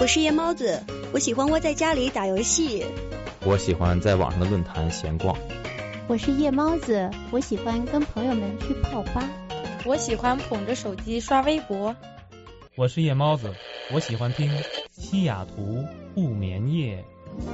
我是夜猫子，我喜欢窝在家里打游戏。 我喜欢在网上的论坛闲逛。 我是夜猫子，我喜欢跟朋友们去泡吧。 我喜欢捧着手机刷微博。 我是夜猫子，我喜欢听西雅图不眠夜。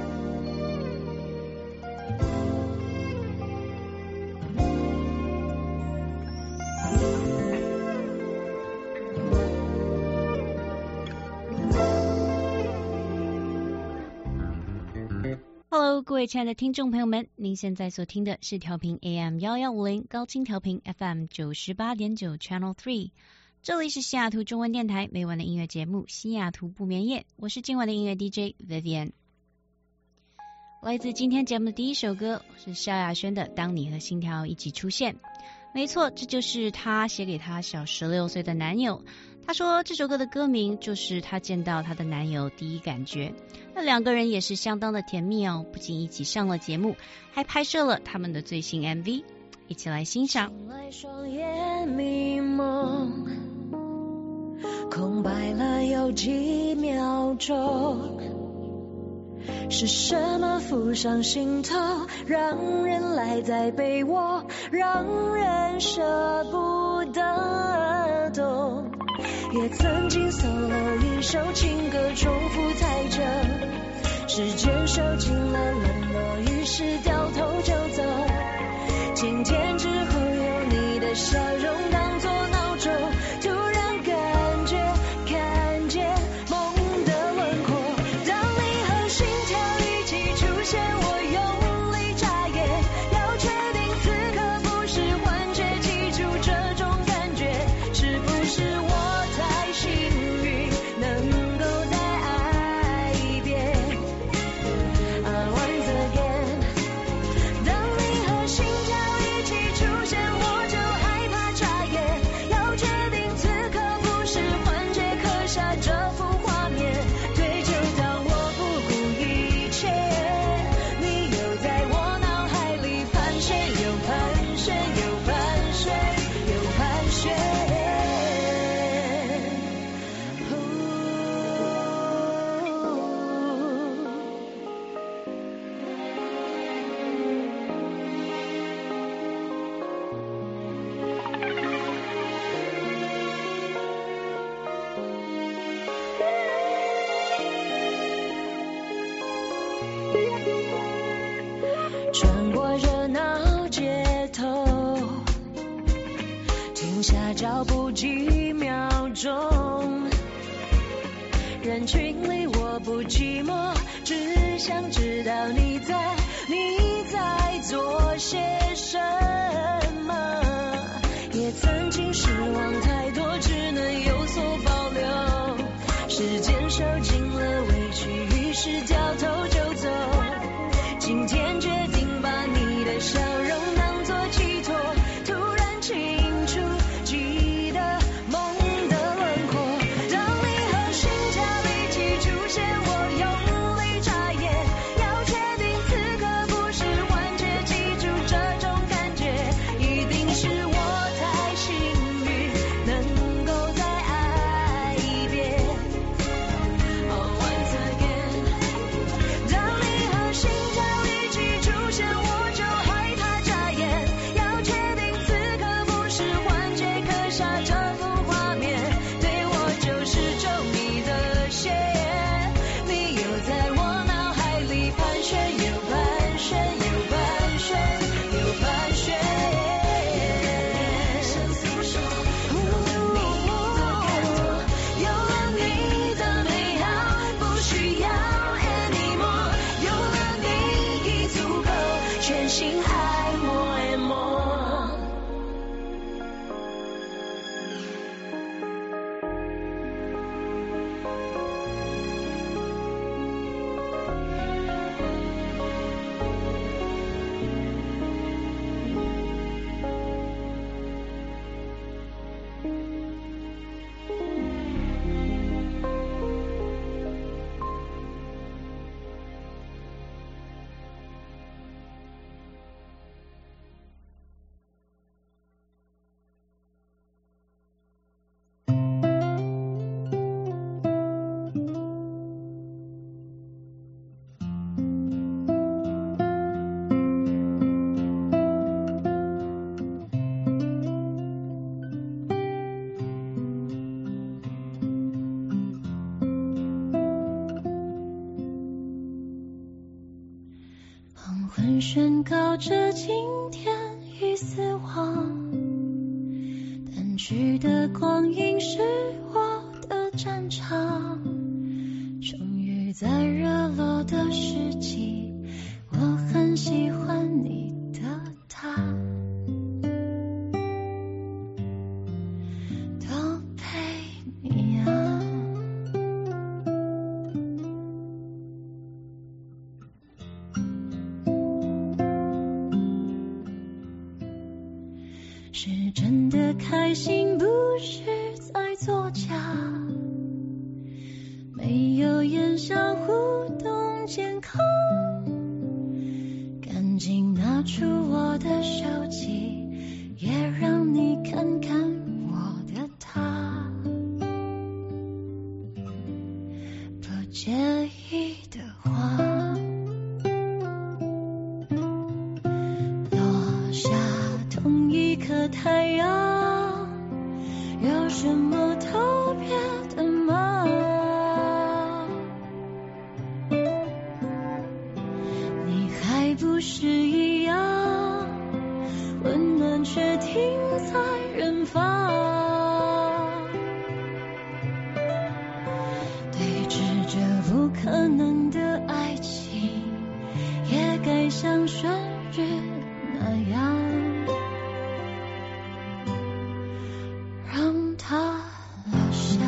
Hello， 各位亲爱的听众朋友们，您现在所听的是调频 AM1150 高清调频 FM 98.9 Channel 3， 这里是西雅图中文电台每晚的音乐节目西雅图不眠夜，我是今晚的音乐 DJ Vivian。 来自今天节目的第一首歌是萧亚轩的《当你和心跳一起出现》，没错，这就是她写给她小16岁的男友。她说这首歌的歌名就是她见到她的男友第一感觉。那两个人也是相当的甜蜜哦，不仅一起上了节目，还拍摄了他们的最新 MV， 一起来欣赏。 双眼迷蒙，空白了有几秒钟，是什么浮上心头，让人赖在被窝，让人舍不得懂。也曾经 solo 一首情歌重复踩着，时间收紧了冷落，于是掉头就走。今天之后有你的笑容当作闹钟，突然感觉看见梦的轮廓。当你和心跳一起出现，我用力眨眼，要确定此刻不是幻觉，记住这种感觉，是不是我太幸运能够再爱一遍。Once again， 当你和心跳一起出现，我就害怕眨眼，要确定此刻不是幻觉，刻下这幅画面，对，就当我不顾一切，你又在我脑海里盘旋，又盘旋，又盘旋，又盘旋。穿过热闹街头，停下脚步几秒钟，人群里我不寂寞，只想知道你在做些什么。也曾经失望太多，只能有所保留，时间收紧了委屈，于是掉头就走。今天决定把你的笑容当作寄托，突然清楚记得梦的轮廓。当你和心跳一起出现，我用力眨眼，要确定此刻不是幻觉，记住这种感觉，一定是我太幸运能够再爱一遍。 魂宣告着今天已死亡，淡去的光阴是我的战场，终于在热络的时机，我很喜欢你的他，都陪你啊。是真的开心，不是在作假，没有言笑互动健康，赶紧拿出我的手机，也让你看看我的他，不介意的话，落下同一颗太阳，有什么特别的吗？你还不是一样，温暖却停在远方，对峙着不可能的爱情，也该像旋律那样，让它落下。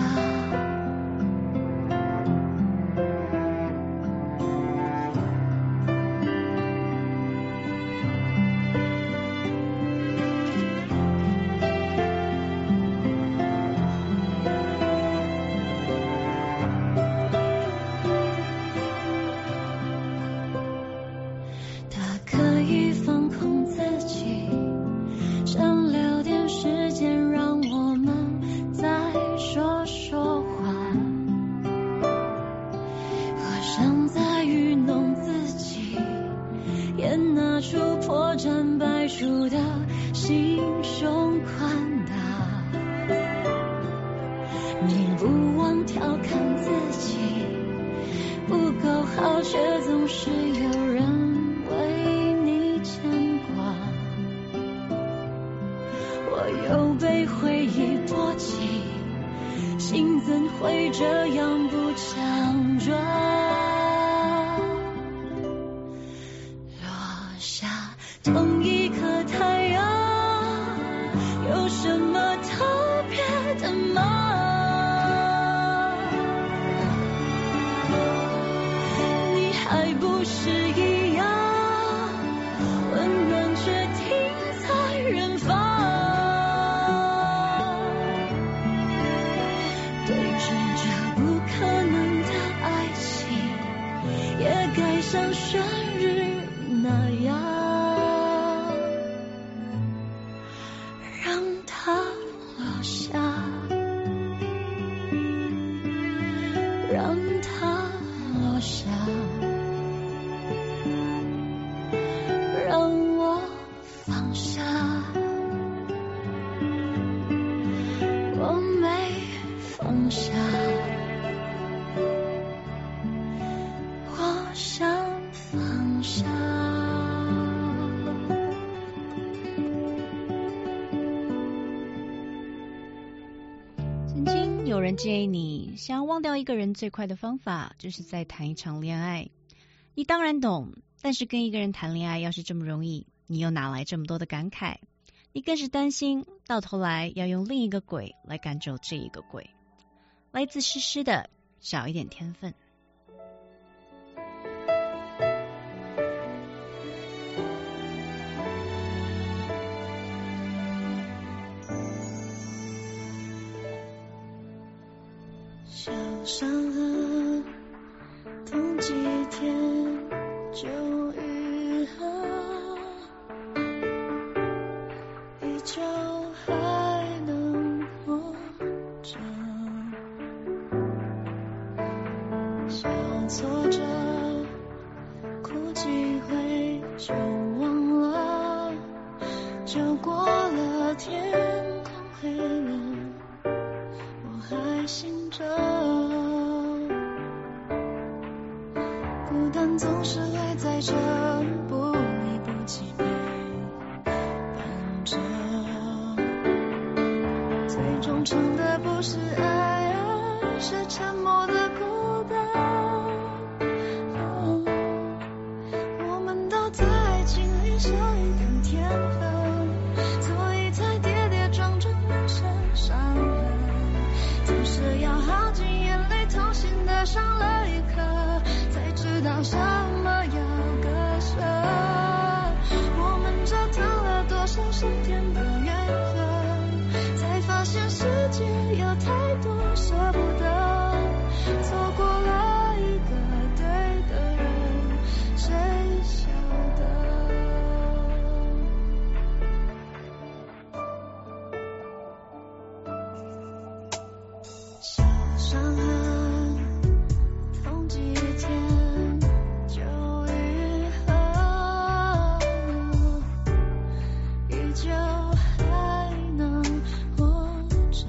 它可以放空自己，想留点时间让我们再说说话，我想再愚弄自己，也拿出破绽百出的心胸宽大，你不忘调侃自己不够好，却总是有人为你牵挂，我又被回忆波及，心怎会这样不强壮？落下同一颗太阳，有什么特别的吗？你还不是一样，温暖却停在远方，对峙着不可能的爱情，也该像旋律那样，让它落下，让它落下，让我放下，我没放下，我想放下。 曾经有人建议你，想要忘掉一个人最快的方法，就是再谈一场恋爱。你当然懂，但是跟一个人谈恋爱要是这么容易，你又哪来这么多的感慨？你更是担心，到头来要用另一个鬼来赶走这一个鬼。来自诗诗的少一点天分。 小伤痕，痛几天就愈合，依旧还能活着。小挫折，哭几回就忘了，就过了，天空黑了，我还醒着。孤单总是赖在这不少一点天分，所以才跌跌撞撞满身伤痕，总是要耗尽眼泪痛心的上了一课，才知道什么要割舍。我们折腾了多少上天的缘分，才发现世界有太多舍不得，错过了一个对的人，谁晓得。小伤痕痛几天就愈合，依旧还能活着。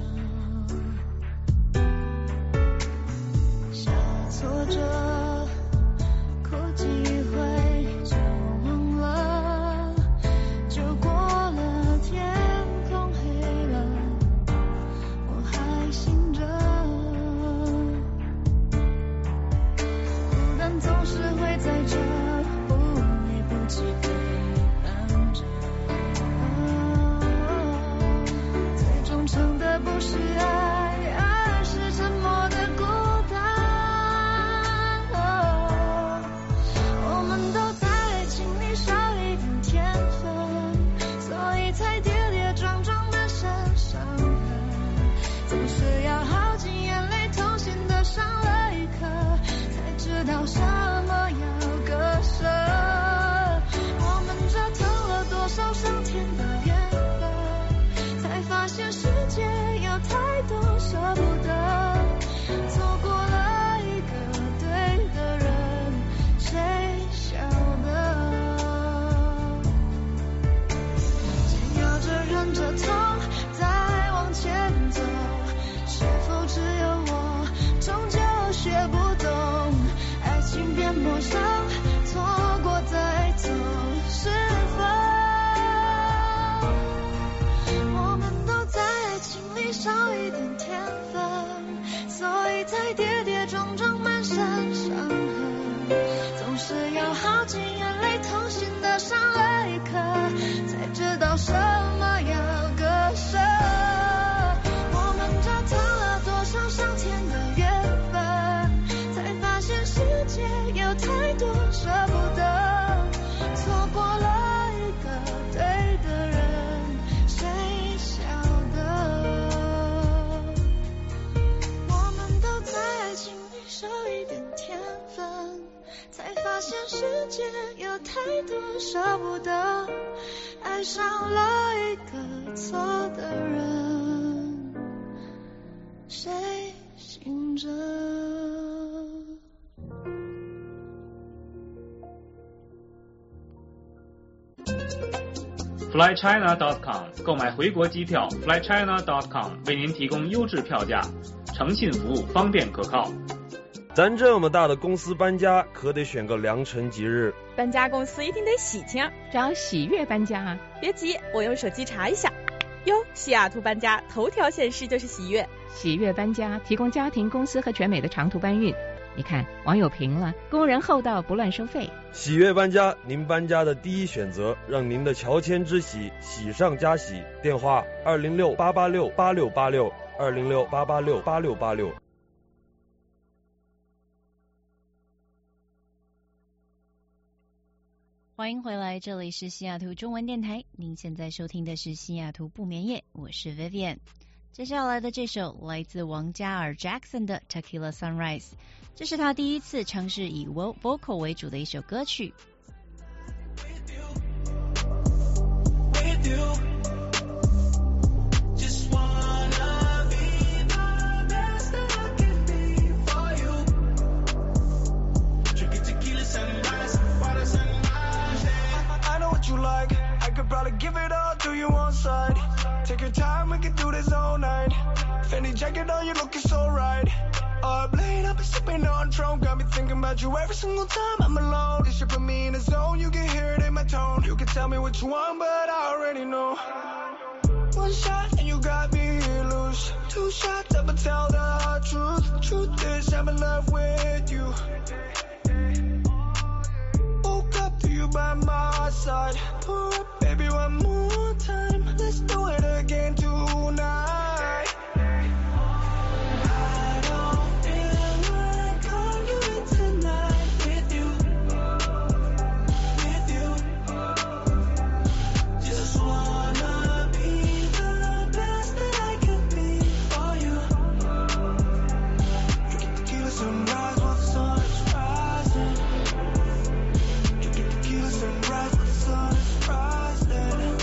小挫折哭几回就忘了，就过了天空黑了，我还醒着。孤单总是会在这不离不弃陪伴着，最忠诚的不是爱，而是沉默的孤单。我们都在爱情里少一点天分，所以才跌跌撞撞满身伤痕，总是要耗尽眼泪痛心的上了一课，才知道什么要割舍。我们折腾了多少上天的缘分，才发现世界有太多舍不得，错过了一个对的人，谁晓得。煎熬着忍着痛再往前走，是否只有我终究学不懂，爱情变陌生，错过再走是否我们都在爱情里少一点天分，所以才跌跌撞撞满身伤痕，总是要耗尽眼泪痛心的上了一课，才知道什么要割舍。我们折腾了多少上天的缘分，才发现世界有太多舍不得，错过了一个对的人，谁晓得。我们都在爱情里少一点天分，才发现世界有太多舍不得，爱上了一个错的人，谁醒着。 FlyChina.com 购买回国机票 ，FlyChina.com 为您提供优质票价，诚信服务，方便可靠。 咱这么大的公司搬家，可得选个良辰吉日。 搬家公司一定得喜庆， 找喜悦搬家啊！ 别急，我用手机查一下。哟，西雅图搬家头条显示就是喜悦。 喜悦搬家提供家庭、公司和全美的长途搬运。你看，网友评了，工人厚道，不乱收费。 喜悦搬家，您搬家的第一选择，让您的乔迁之喜喜上加喜。电话206-886-8686，206-886-8686。 欢迎回来，这里是西雅图中文电台，您现在收听的是西雅图不眠夜，我是 Vivian。接下来的这首来自王嘉尔 Jackson 的 Tequila Sunrise， 这是他第一次尝试以 vocal 为主的一首歌曲。 Give it all to you one side. Take your time, we can do this all night. Fendi jacket on, you looking so right. Up late, I've been sipping on Tron. Got me thinking about you every single time I'm alone. This shit put me in a zone, you can hear it in my tone. You can tell me what you want, but I already know. One shot and you got me loose. Two shots, I'ma tell the truth. Truth is, I'm in love with you. Woke up to you by my side. side. Pour up, baby, one more time. Let's do it again tonight. I don't feel like arguing tonight with you. With you. Just wanna be the best that I can be for you. Drinking tequila sunrise while the sun is rising. Drinking tequila sunrise while the sun is rising.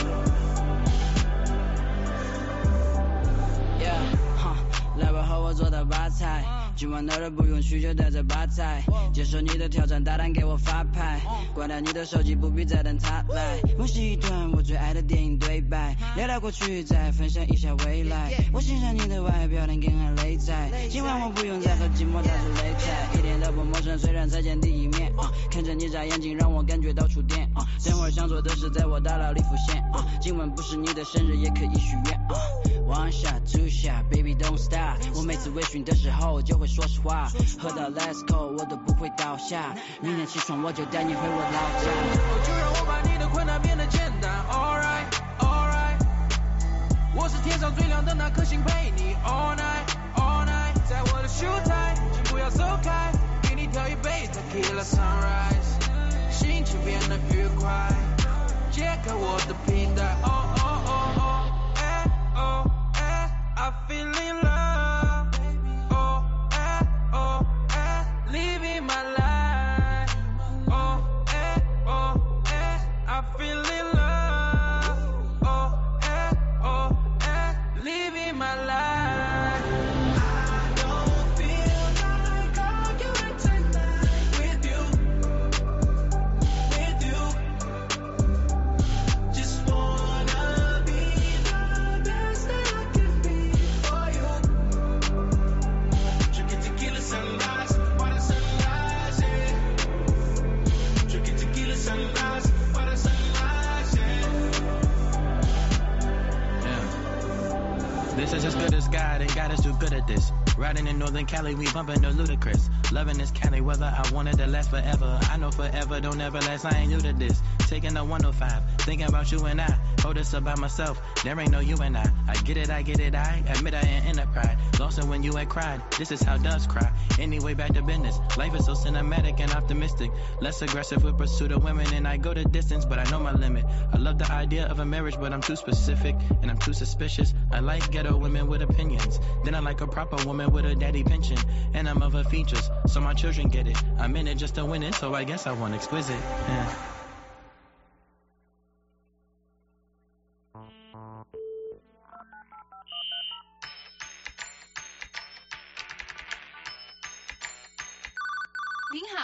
Yeah, 来吧，和我坐到吧台。今晚哪儿不用去就带着吧台，接受你的挑战，大胆给我发牌，关掉你的手机，不必再等他来。温习一段我最爱的电影对白，聊聊过去，再分享一下未来。我欣赏你的外表，能跟俺擂台。今晚我不用再和寂寞打出擂台，一点都不陌生，虽然才见第一面。看着你眨眼睛，让我感觉到触电。等会儿想做的事，在我大脑里浮现。今晚不是你的生日，也可以许愿。One shot, two shot, baby don't stop。我每次微醺的时候就会说实话，喝到 let's go 我都不会倒下，明天起床我就带你回我老家。 就让我把你的困难变得简单 Alright, alright。 我是天上最亮的那颗星，陪你 all night, all night。 在我的秀台，请不要走开，给你跳一杯 Tequila Sunrise， 心情变得愉快，解开我的皮带。Oh oh oh oh, eh oh eh I feel in love。Oh eh oh eh living my life。 Oh eh oh eh I feel in love。Oh eh oh eh living my life。 I don't feel like arguing tonight with you, with you。 Just wanna be the best that I can be for you。 Drinking tequila sunrise while the sun rises。 Drinking tequila sunrise while the sun rises。 Yeah. This is as good as God, and God is too good at this. Riding in Northern Cali, we bumping the Ludacris. Loving this Cali weather, I wanted to last forever. I know forever don't ever last, I ain't new to this. Taking the 105, thinking about you and I. Hold this about myself, there ain't no you and I. I get it, I admit I ain't in a pride. Lost it when you had cried, this is how doves cry. Anyway, back to business, life is so cinematic and optimistic. Less aggressive with pursuit of women, and I go the distance, but I know my limit. I love the idea of a marriage, but I'm too specific, and I'm too suspicious. I like ghetto women with opinions, then I like a proper woman with a daddy pension. And I'm of her features, so my children get it. I'm in it just to win it, so I guess I want exquisite. Yeah. 您好。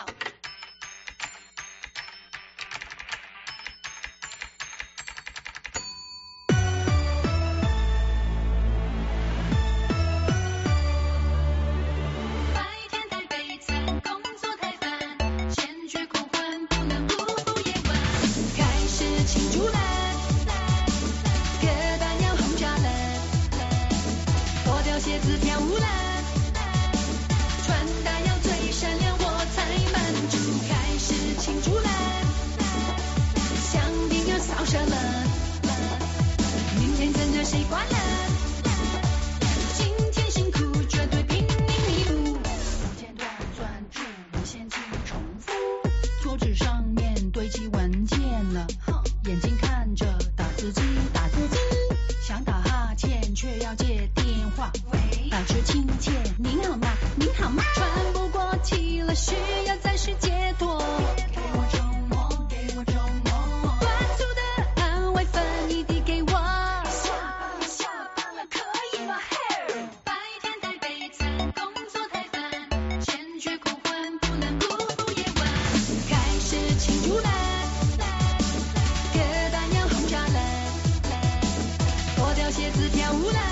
鞋子跳舞啦，穿搭要最闪亮，我才满足。开始庆祝啦，香槟要扫射了，明天跟着谁挂了？今天辛苦绝对拼命弥补。剪断专注，无限期重复，桌子上面堆积文件了，眼睛看着打字机，打字机，想打哈欠却要接电话。保持亲切，您好吗？您好吗？喘不过气了，需要暂时解脱。给我周末，给我周末。短促的安慰分一滴给我。下班了，可以吗？白天太悲惨，工作太烦，钱却空换，不能辜负夜晚。开始庆祝啦，歌单要轰炸了，脱掉鞋子跳舞啦。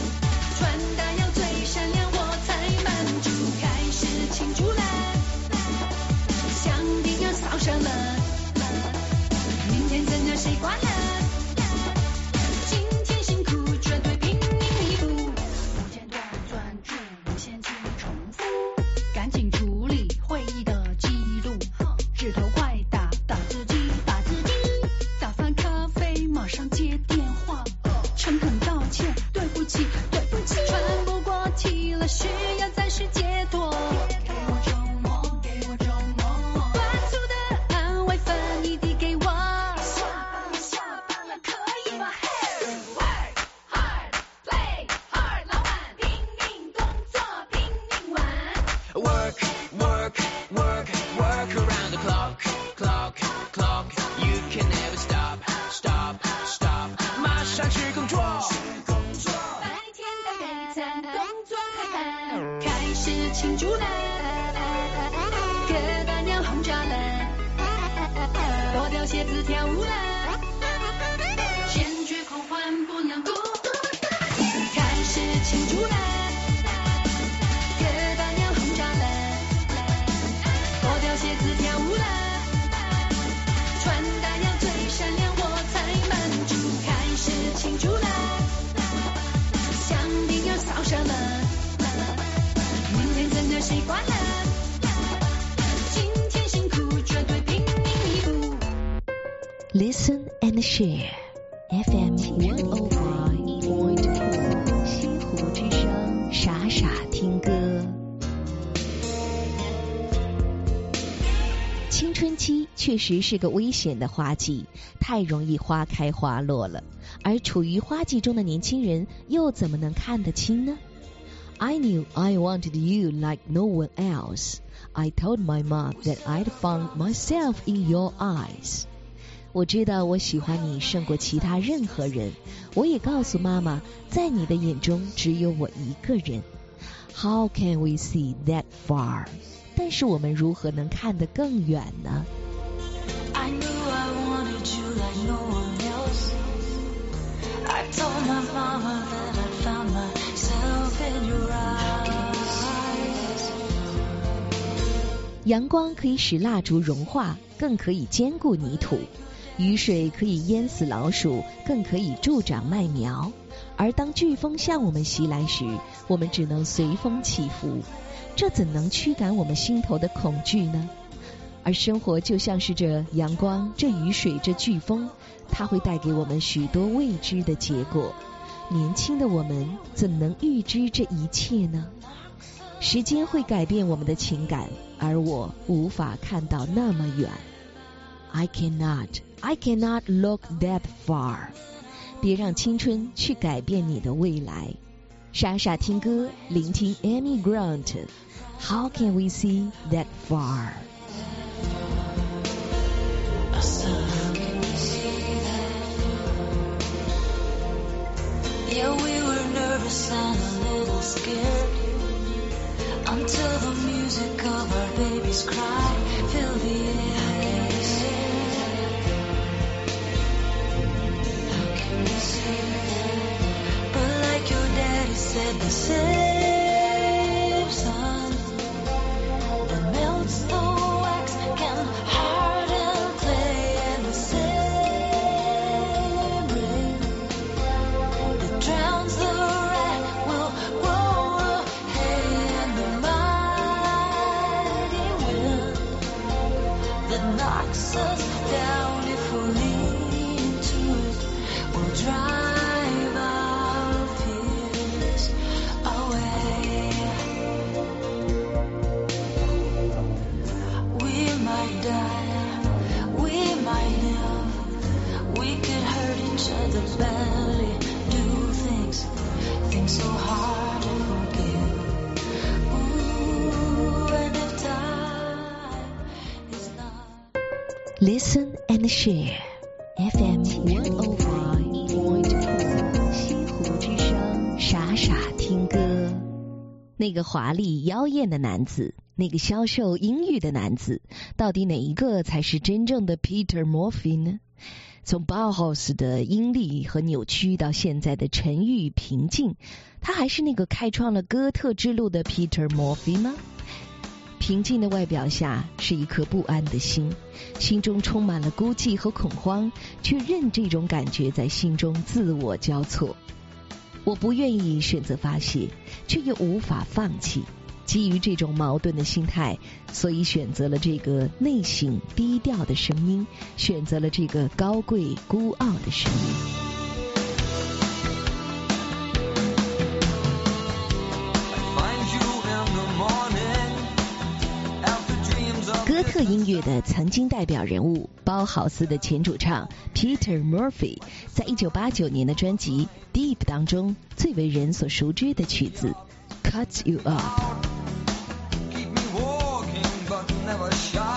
穿搭要最闪亮，我才满足。开始庆祝啦， work, work around the clock, clock, clock. You can never stop, stop, stop. 马上去工作。 白天的黑餐工作开始庆祝了，各大娘轰炸了，脱掉鞋子跳舞了，坚决狂欢不能不开始庆祝了，各大娘轰炸了，脱掉鞋子跳舞了，穿搭要最闪亮我才满足，开始庆祝了，香槟要扫射了，明天真的习惯了，今天辛苦绝对拼命弥补。 Listen and share FM 105.4西湖之声，傻傻听歌。青春期确实是个危险的花季，太容易花开花落了，而处于花季中的年轻人又怎么能看得清呢？ I knew I wanted you like no one else. I told my mom that I'd found myself in your eyes. 我知道我喜欢你胜过其他任何人，我也告诉妈妈，在你的眼中只有我一个人。 How can we see that far? 但是我们如何能看得更远呢？ I knew I wanted you like no one else. I told my mama that I found myself in your eyes. 阳光可以使蜡烛融化，更可以坚固泥土；雨水可以淹死老鼠，更可以助长麦苗。而当飓风向我们袭来时，我们只能随风起伏，这怎能驱赶我们心头的恐惧呢？而生活就像是这阳光、这雨水、这飓风，它会带给我们许多未知的结果。年轻的我们怎能预知这一切呢？时间会改变我们的情感，而我无法看到那么远。I cannot look that far. 别让青春去改变你的未来。傻傻听歌，聆听 Amy Grant. How can we see that far? Yeah, we were nervous and a little scared until the music of our baby's cry filled the air. How can we say that? But like your daddy said, the same sun that melts the wax can harden clay, and the same rain that drowns the rat will grow a hay, and the mighty wind that knocks us down if we lean into it will drive our fears away. We might die, we might live, we could hurt each other badly, do things so hard to forgive. Ooh, and if time is not. Listen and share FM 105.4西湖之声，傻傻听歌。那个华丽妖艳的男子，那个消瘦阴郁的男子，到底哪一个才是真正的 Peter Murphy 呢？从 Bauhaus 的阴戾和扭曲到现在的沉郁平静，他还是那个开创了哥特之路的 Peter Murphy 吗？平静的外表下是一颗不安的心，心中充满了孤寂和恐慌，却任这种感觉在心中自我交错。我不愿意选择发泄，却又无法放弃。基于这种矛盾的心态，所以选择了这个内省低调的声音，选择了这个高贵孤傲的声音。哥特音乐的曾经代表人物，包豪斯的前主唱 Peter Murphy， 在1989年的专辑 Deep 当中最为人所熟知的曲子 Cut You Up。 shot.